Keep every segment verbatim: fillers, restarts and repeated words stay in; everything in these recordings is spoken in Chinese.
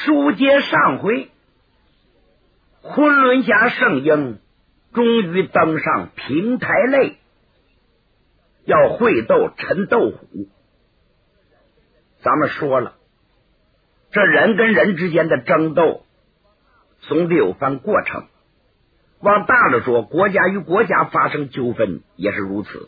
书接上回，昆仑侠圣婴终于登上平台擂，要会斗陈斗虎。咱们说了，这人跟人之间的争斗总得有番过程，往大了说，国家与国家发生纠纷也是如此。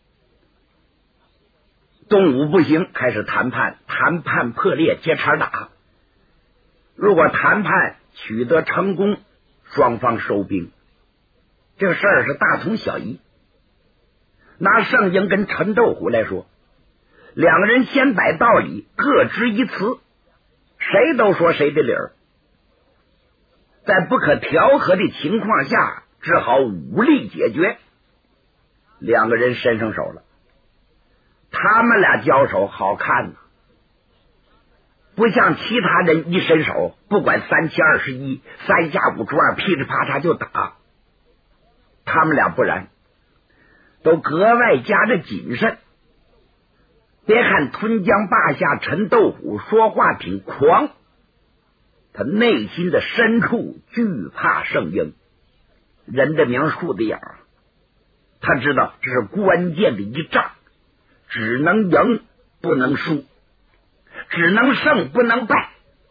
东吴不行，开始谈判，谈判破裂，接茬打。如果谈判取得成功，双方收兵，这个事儿是大同小异。拿圣婴跟陈斗虎来说，两个人先摆道理，各执一词，谁都说谁的理儿，在不可调和的情况下，只好武力解决。两个人伸上手了，他们俩交手好看呢，不像其他人一伸手，不管三七二十一，三下五除二，噼里啪嚓就打。他们俩不然，都格外加着谨慎。别看吞江霸下陈斗虎说话挺狂，他内心的深处惧怕圣婴。人的名树的眼儿，他知道这是关键的一仗，只能赢不能输，只能胜不能败。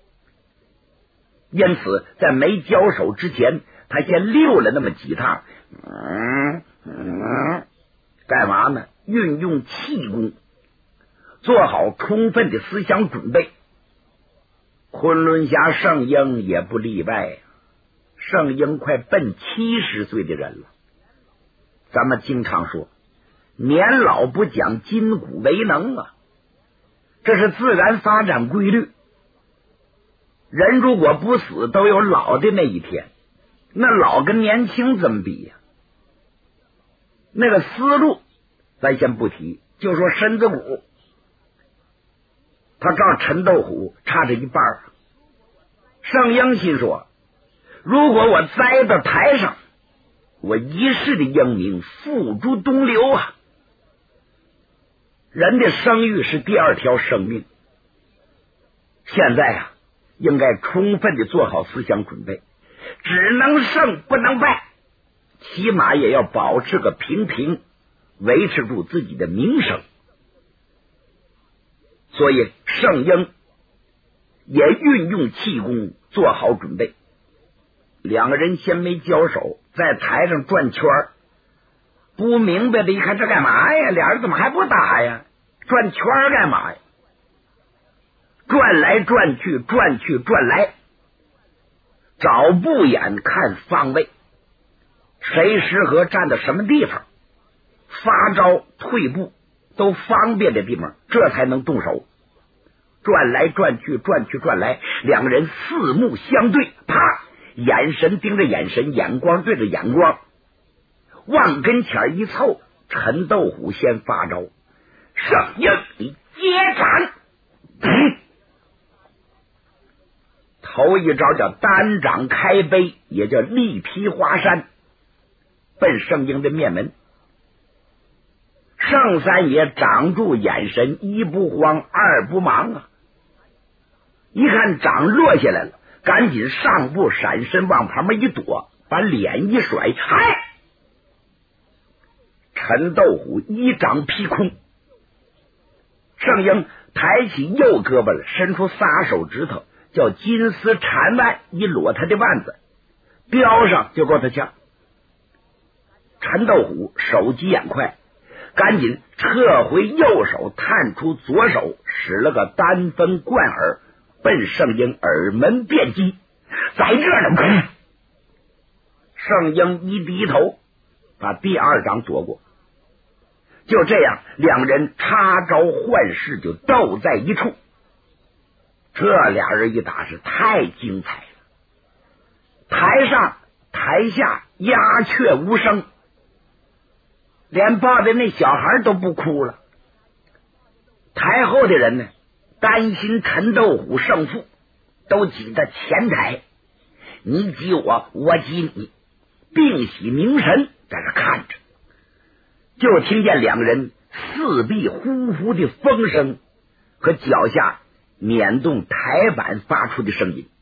因此在没交手之前，他先溜了那么几趟，嗯嗯，干嘛呢？运用气功，做好充分的思想准备。昆仑侠圣婴也不例外，圣婴快奔七十岁的人了。咱们经常说，年老不讲筋骨为能啊，这是自然发展规律。人如果不死，都有老的那一天，那老跟年轻怎么比呀、啊？那个思路咱先不提，就说身子骨，他照陈斗虎差着一半。圣婴心说，如果我栽到台上，我一世的英名付诸东流啊！人的声誉是第二条生命，现在啊，应该充分的做好思想准备，只能胜不能败，起码也要保持个平平，维持住自己的名声。所以圣婴也运用气功做好准备。两个人先没交手，在台上转圈儿，不明白的一看，这干嘛呀？俩人怎么还不打呀？转圈儿干嘛呀？转来转去，转去转来，找不眼看方位，谁适合站到什么地方，发招退步都方便的地方，这才能动手。转来转去，转去转来，两个人四目相对，啪，眼神盯着眼神，眼光对着眼光，往跟前一凑，陈斗虎先发招，圣婴你接斩。嗯，头一招叫单掌开杯，也叫力劈华山，奔圣婴的面门。圣三爷掌住眼神，一不慌二不忙啊，一看掌落下来了，赶紧上步闪身往旁边一躲，把脸一甩，嗨！陈斗虎一掌劈空。圣婴抬起右胳膊了，伸出仨手指头，叫金丝缠腕，一裸他的腕子，标上就够他枪。陈斗虎手疾眼快，赶紧撤回右手，探出左手，使了个单分贯耳，奔圣婴耳门便击。在这儿呢，圣婴一低头，把第二掌躲过。就这样，两人插招换式，就斗在一处。这俩人一打是太精彩了，台上台下鸦雀无声，连抱的那小孩都不哭了。台后的人呢，担心陈斗虎胜负，都挤到前台，你挤我，我挤你，并起凝神在这看着。就听见两个人四壁呼呼的风声和脚下捻动台板发出的声音。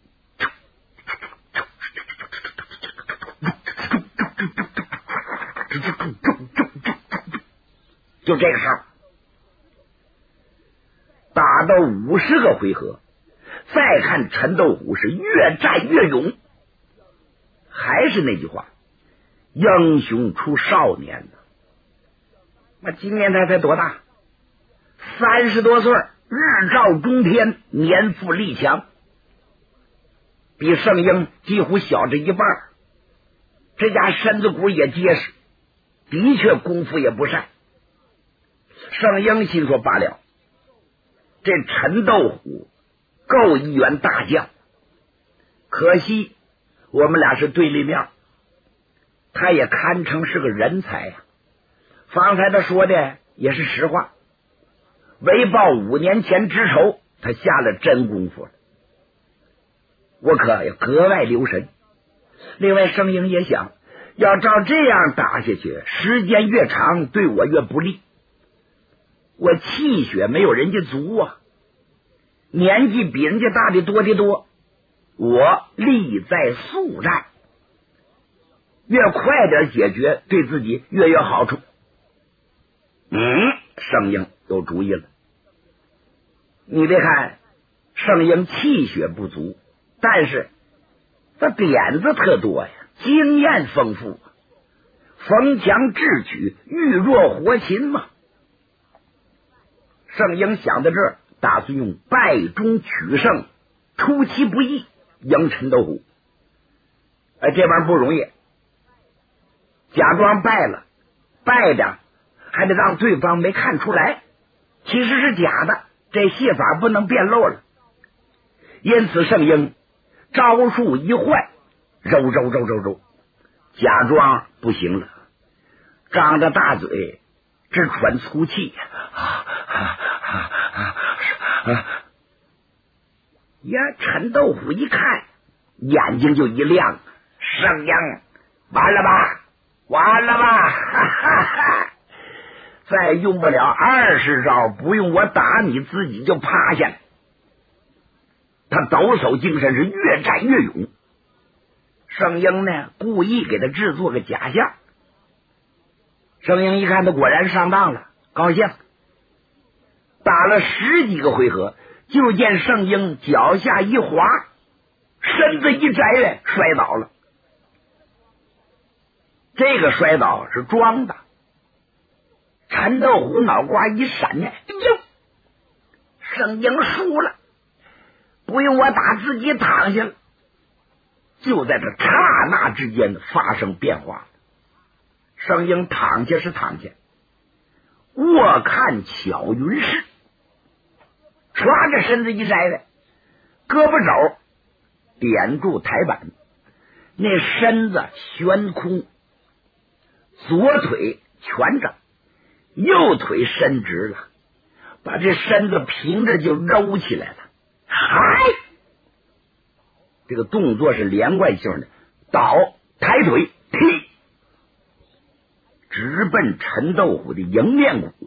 就这个时候，打到五十个回合，再看陈豆虎是越战越勇。还是那句话，英雄出少年呢。那今年他才多大？三十多岁，日照中天，年富力强，比圣婴几乎小这一半。这家身子骨也结实，的确功夫也不善。圣婴心说罢了，这陈豆虎够一员大将，可惜我们俩是对立面，他也堪称是个人才呀、啊。方才他说的也是实话，为报五年前之仇，他下了真功夫了，我可要格外留神。另外圣婴也想，要照这样打下去，时间越长对我越不利，我气血没有人家足啊，年纪比人家大的多的多，我力在速战，越快点解决对自己越有好处。嗯，圣婴有主意了。你别看圣婴气血不足，但是他点子特多呀，经验丰富，逢强智取，遇弱活擒嘛。圣婴想到这儿，打算用败中取胜，出其不意赢陈豆虎。哎，这玩意儿不容易，假装败了，败的还得让对方没看出来，其实是假的，这戏法不能变漏了。因此圣婴招数一换，揉揉揉揉揉，假装不行了，张着大嘴直喘粗气。啊啊啊啊啊！呀，陈豆虎一看，眼睛就一亮，圣婴，完了吧，完了吧，哈哈哈！再用不了二十招，不用我打你自己就趴下。他抖擞精神，是越战越勇。圣婴呢，故意给他制作个假象。圣婴一看他果然上当了，高兴。打了十几个回合，就见圣婴脚下一滑，身子一摘，摔倒了。这个摔倒是装的。陈豆虎脑瓜一闪呢，哎呦，圣婴输了，不用我打自己躺下了。就在这刹那之间发生变化。圣婴躺下是躺下，卧看巧云氏，唰着身子一摘来，胳膊肘点住台板，那身子悬空，左腿蜷着，右腿伸直了，把这身子平着就揉起来了。嗨，这个动作是连贯性的，倒抬腿踢，直奔陈豆虎的迎面骨。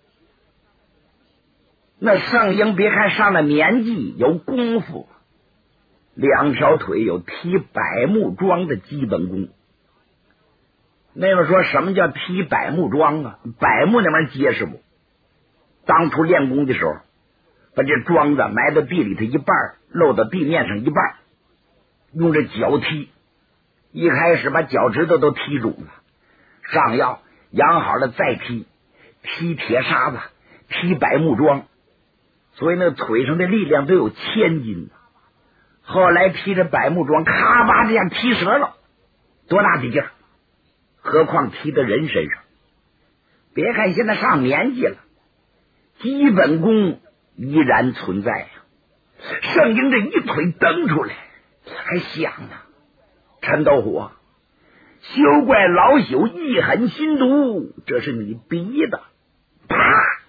那圣婴别看上了年纪，有功夫，两条腿有踢百木桩的基本功。那个说什么叫踢百木桩啊？百木那玩意儿结实不？当初练功的时候，把这桩子埋到地里头一半，露到地面上一半，用这脚踢，一开始把脚趾头都踢肿了，上药养好了再踢，踢铁沙子，踢百木桩，所以那腿上的力量都有千斤。后来踢着百木桩，咔吧这样踢折了，多大的劲儿！何况踢到人身上。别看现在上年纪了，基本功依然存在呀。圣婴这一腿蹬出来，还想呢，陈豆虎啊，休怪老朽一狠心毒，这是你逼的。啪！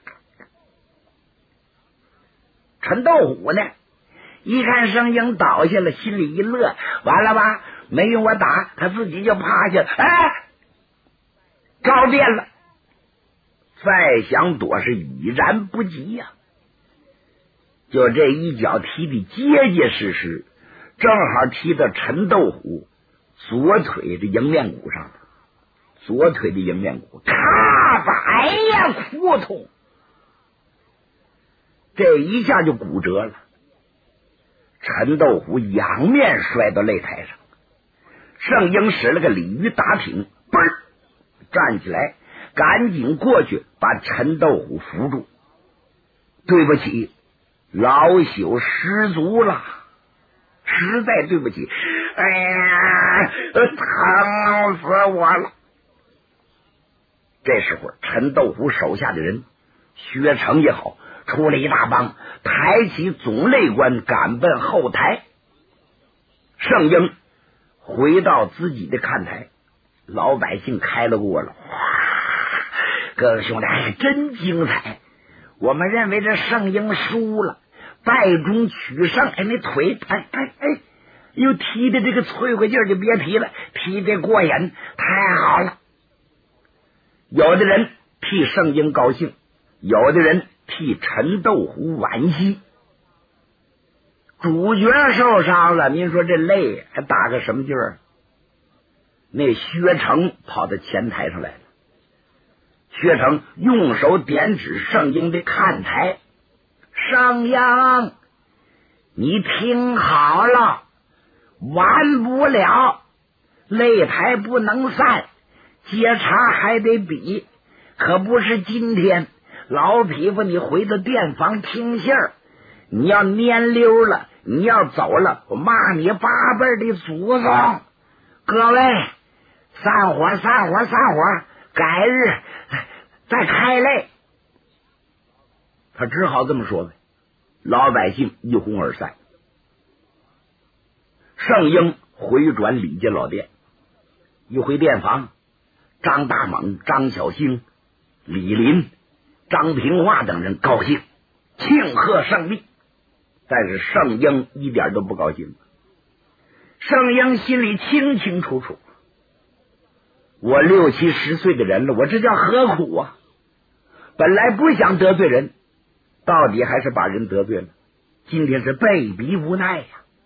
陈豆虎呢，一看圣婴倒下了，心里一乐，完了吧，没用我打，他自己就趴下了。哎，招变了，再想躲是已然不及呀、啊。 就这一脚踢的结结实实，正好踢到陈豆虎左腿的迎面骨上了。左腿的迎面骨，咔吧，哎呀，哭痛！这一下就骨折了。陈豆虎仰面摔到擂台上，圣婴使了个鲤鱼打挺，嘣儿站起来，赶紧过去把陈豆虎扶住。对不起，老朽失足了，实在对不起，哎呀，疼死我了！这时候，陈豆虎手下的人，薛成也好，出了一大帮，抬起总擂官，赶奔后台。圣婴回到自己的看台，老百姓开了锅了，哇！各位兄弟，哎，真精彩！我们认为这圣婴输了，败中取胜。哎，那腿，哎哎哎，又踢的这个脆快劲儿就别提了，踢的过瘾，太好了。有的人替圣婴高兴，有的人替陈豆虎惋惜。主角受伤了，您说这累还打个什么劲儿？那薛成跑到前台上来了，薛成用手点指圣婴的看台：“圣婴，你听好了，完不了，擂台不能散。接茬还得比，可不是今天。老匹夫，你回到店房听信儿，你要蔫溜了，你要走了，我骂你八辈的祖宗！各位，散伙，散伙，散伙，改日再开擂。”他只好这么说呗。老百姓一哄而散。圣婴回转李家老店，一回店房，张大猛、张小兴、李林、张平化等人高兴，庆贺胜利。但是圣婴一点都不高兴。圣婴心里清清楚楚，我六七十岁的人了，我这叫何苦啊？本来不想得罪人，到底还是把人得罪了。今天是被逼无奈呀！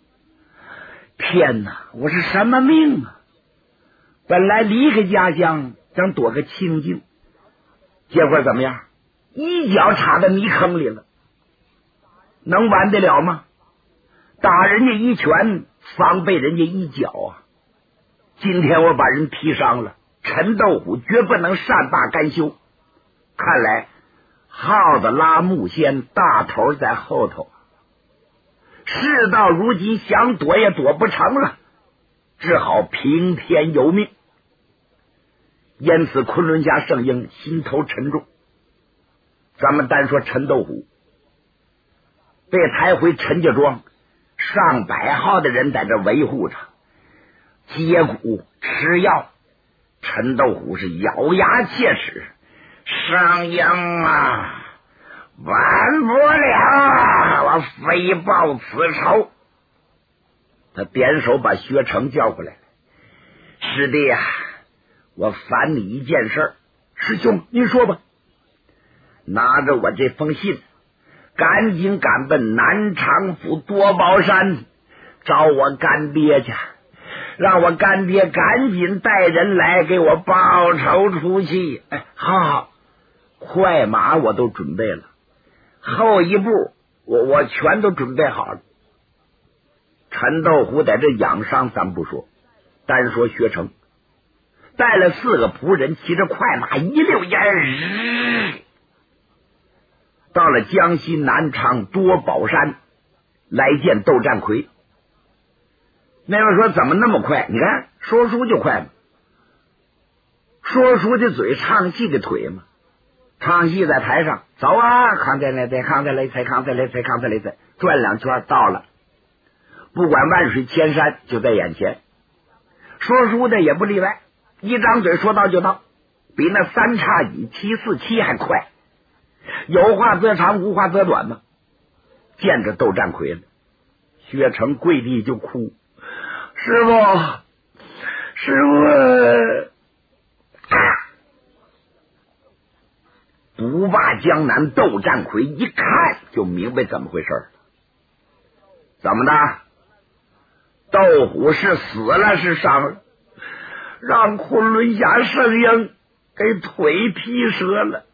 天哪，我是什么命啊！本来离开家乡想躲个清静，结果怎么样？一脚插到泥坑里了，能完得了吗？打人家一拳，防备人家一脚啊！今天我把人踢伤了，陈豆虎绝不能善罢甘休。看来耗子拉木仙，大头在后头。事到如今，想躲也躲不成了，只好听天由命。因此昆仑侠圣婴心头沉重。咱们单说陈豆虎，被抬回陈家庄，上百号的人在这维护着，接骨吃药。陈豆虎是咬牙切齿：“圣婴啊，完不了，我非报此仇。”他点手把薛成叫过来：“师弟啊，我烦你一件事。”“师兄您说吧。”“拿着我这封信，赶紧赶奔南昌府多宝山，找我干爹去，让我干爹赶紧带人来给我报仇出气。”“哎，好好，快马我都准备了，后一步我我全都准备好了。”陈豆虎在这养伤咱不说，单说薛成带了四个仆人，骑着快马一溜烟儿到了江西南昌多宝山，来见窦占魁。那位说怎么那么快？你看说书就快嘛，说书的嘴，唱戏的腿嘛。唱戏在台上，走啊，康在来在，康在来在，康在来在，康在来在，转两圈到了。不管万水千山就在眼前。说书的也不例外，一张嘴说到就到，比那三叉戟七四七还快。有话则长，无话则短嘛。见着窦占魁了，薛成跪地就哭：“师傅，师傅！”不独霸江南窦占魁一看就明白怎么回事了。怎么的？窦虎是死了是伤了？让昆仑侠圣婴给腿劈折了。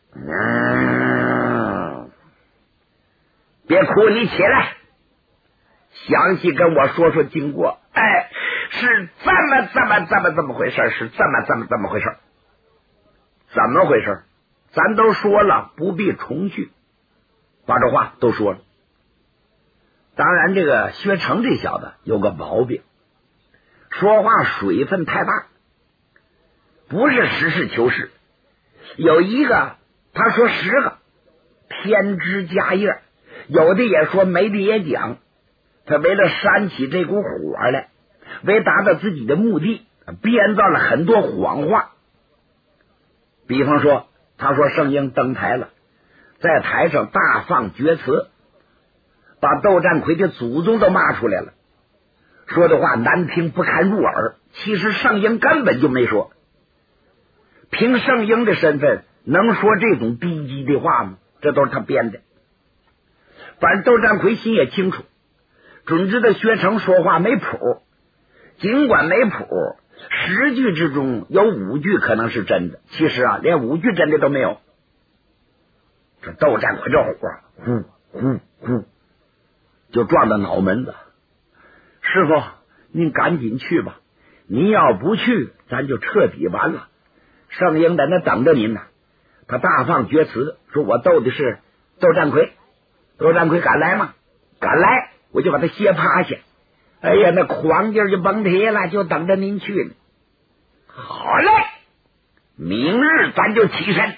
嗯，别哭，你起来，详细跟我说说经过。哎，是这么这么这么这么回事，是这么这么这么回事。怎么回事？咱都说了，不必重叙，把这话都说了。当然，这个薛成这小子有个毛病，说话水分太大，不是实事求是。有一个他说十个添枝加叶，有的也说，没的也讲。他为了煽起这股火来，为达到自己的目的，编造了很多谎话。比方说，他说圣婴登台了，在台上大放厥词，把窦占魁的祖宗都骂出来了，说的话难听不堪入耳。其实圣婴根本就没说，凭圣婴的身份能说这种低级的话吗？这都是他编的。反正窦占魁心也清楚，准知道薛成说话没谱，尽管没谱，十句之中有五句可能是真的，其实啊，连五句真的都没有。这窦占魁这火呼呼呼就撞到脑门子。师傅，您赶紧去吧，您要不去，咱就彻底完了。圣婴在那等着您呢。他大放厥词，说我斗的是窦占魁，窦占魁敢来吗？敢来，我就把他歇趴下。哎呀，那狂劲儿就甭提了，就等着您去呢。好嘞，明日咱就起身。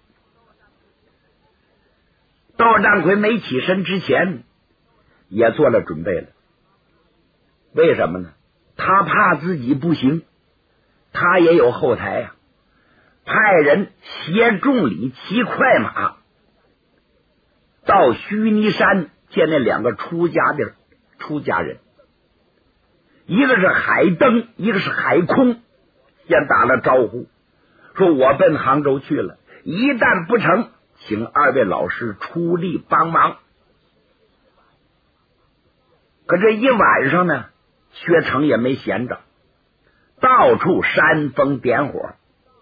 窦占魁没起身之前也做了准备了。为什么呢？他怕自己不行，他也有后台呀、啊，派人携众里骑快马到须弥山见那两个出家的出家人，一个是海登，一个是海空，先打了招呼，说我奔杭州去了，一旦不成，请二位老师出力帮忙。可这一晚上呢，薛成也没闲着，到处煽风点火。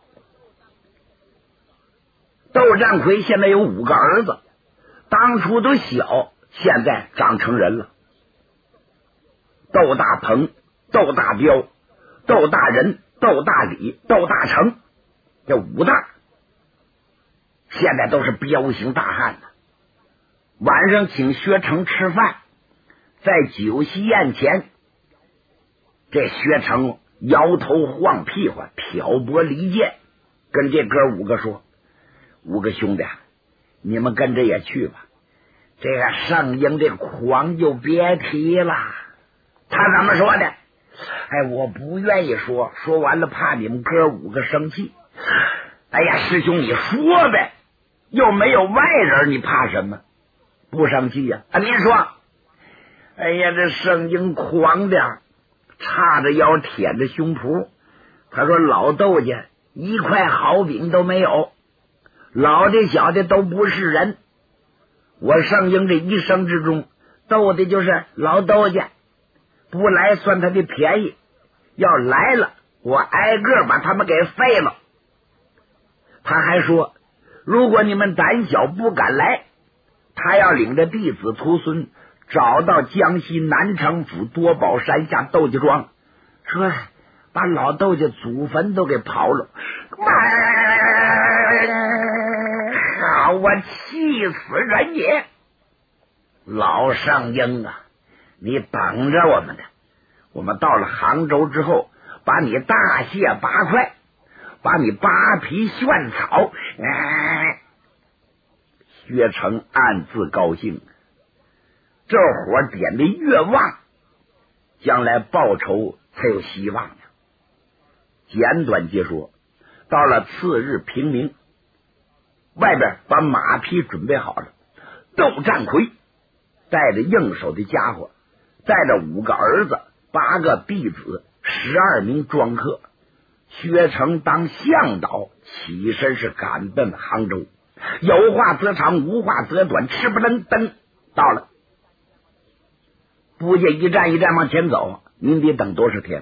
窦占魁现在有五个儿子，当初都小，现在长成人了。窦大鹏、窦大彪、窦大人、窦大礼、窦大成，这五大现在都是彪形大汉呢。晚上请薛成吃饭，在酒席宴前，这薛成摇头晃屁股，挑拨离间，跟这哥五个说，五个兄弟，你们跟着也去吧，这个圣婴这狂就别提了。他怎么说的？哎，我不愿意说，说完了怕你们哥五个生气。哎呀，师兄你说呗，又没有外人，你怕什么？不生气呀、啊？啊，您说。哎呀，这圣婴狂的叉着腰舔着胸脯，他说老窦家一块好饼都没有，老的小的都不是人，我圣婴这一生之中斗的就是老窦家，不来算他的便宜，要来了我挨个把他们给废了。他还说，如果你们胆小不敢来，他要领着弟子徒孙找到江西南城府多宝山下窦家庄，说把老窦家祖坟都给刨了。好，我气死人也！老圣婴啊，你等着我们的，我们到了杭州之后，把你大卸八块，把你扒皮炫草。哎，薛成暗自高兴，这火点的越旺，将来报仇才有希望呀。简短截说，到了次日平明，外边把马匹准备好了，窦占魁带着应手的家伙，带着五个儿子、八个弟子、十二名庄客，薛成当向导起身是赶奔杭州。 有话则长，无话则短，吃不楞登到了。部下一站一站往前走，您得等多少天？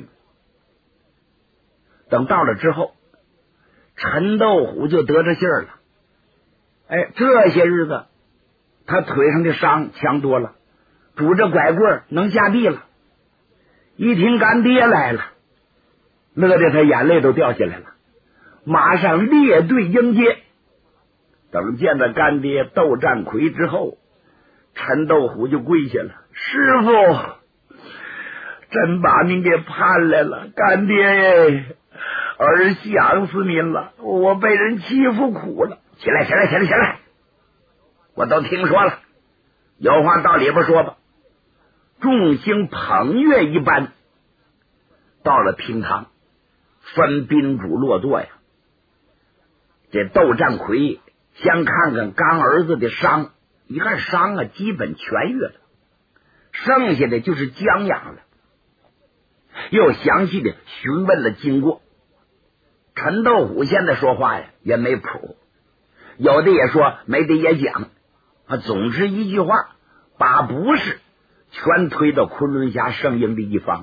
等到了之后，陈斗虎就得着信儿了。哎，这些日子他腿上的伤强多了，拄着拐棍能下地了。一听干爹来了，乐得他眼泪都掉下来了，马上列队迎接。等见了干爹窦占魁之后，陈斗虎就跪下了：“师傅，真把您给盼来了，干爹耶，儿想死您了，我被人欺负苦了。起来，起来，起来，起来！我都听说了，有话到里边说吧。”众星捧月一般，到了厅堂，分宾主落座呀。这窦占魁先看看刚儿子的伤，一看伤啊，基本痊愈了，剩下的就是将养了。又详细的询问了经过。陈斗虎现在说话呀也没谱，有的也说，没的也讲啊。总之一句话，把不是全推到昆仑峡圣婴的一方。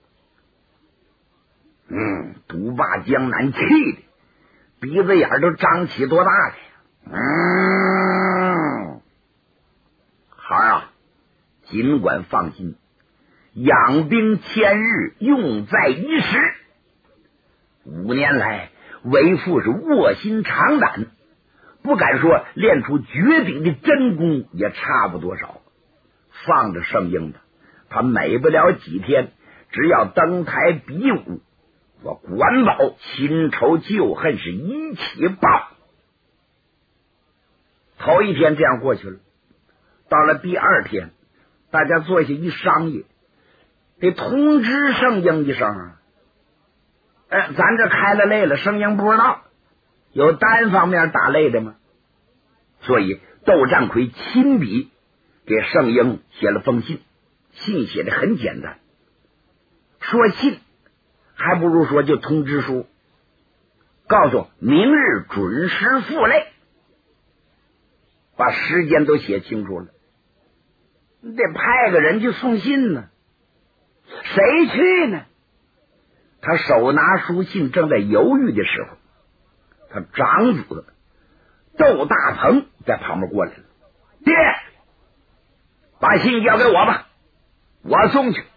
嗯，独霸江南气的鼻子眼都张起多大的呀！嗯，孩儿啊，尽管放心，养兵千日，用在一时。五年来，为父是卧薪尝胆，不敢说练出绝顶的真功，也差不多少。放着圣婴的，他美不了几天，只要登台比武，我管保新仇旧恨是一起报。头一天这样过去了，到了第二天，大家坐下一商议，得通知圣婴一声啊。哎，咱这开了累了，圣婴不知道，有单方面打擂的吗？所以窦占魁亲笔给圣婴写了封信，信写的很简单，说信还不如说就通知书，告诉明日准时赴擂，把时间都写清楚了。你得派个人去送信呢，谁去呢？他手拿书信正在犹豫的时候，他长子窦大鹏在旁边过来了。爹，把信交给我吧，我送去。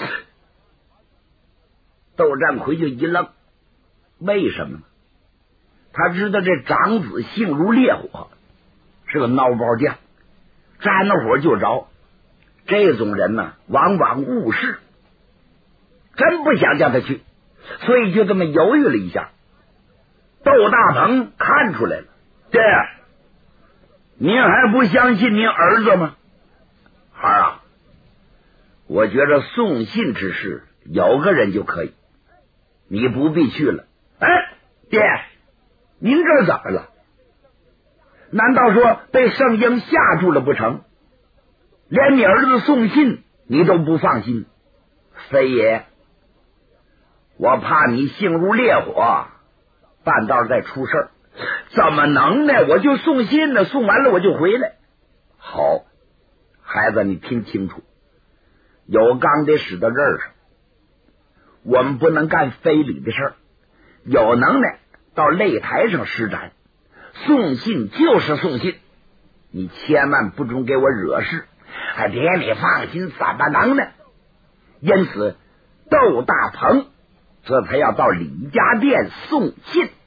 窦占魁就一愣，为什么呢？他知道这长子性如烈火，是个孬包匠，沾了火就着。这种人呢，往往误事，真不想叫他去，所以就这么犹豫了一下。窦大鹏看出来了，爹，您还不相信您儿子吗？孩儿啊，我觉着送信之事有个人就可以，你不必去了。哎，爹，您这怎么了？难道说被圣婴吓住了不成？连你儿子送信你都不放心？非也，我怕你性如烈火，半道再出事儿。怎么能呢？我就送信呢，送完了我就回来。好，孩子，你听清楚，有钢得使到刃上，我们不能干非礼的事儿。有能耐到擂台上施展，送信就是送信，你千万不准给我惹事。哎，爹，你放心，怎么能呢？因此窦大鹏这才要到李家店送信。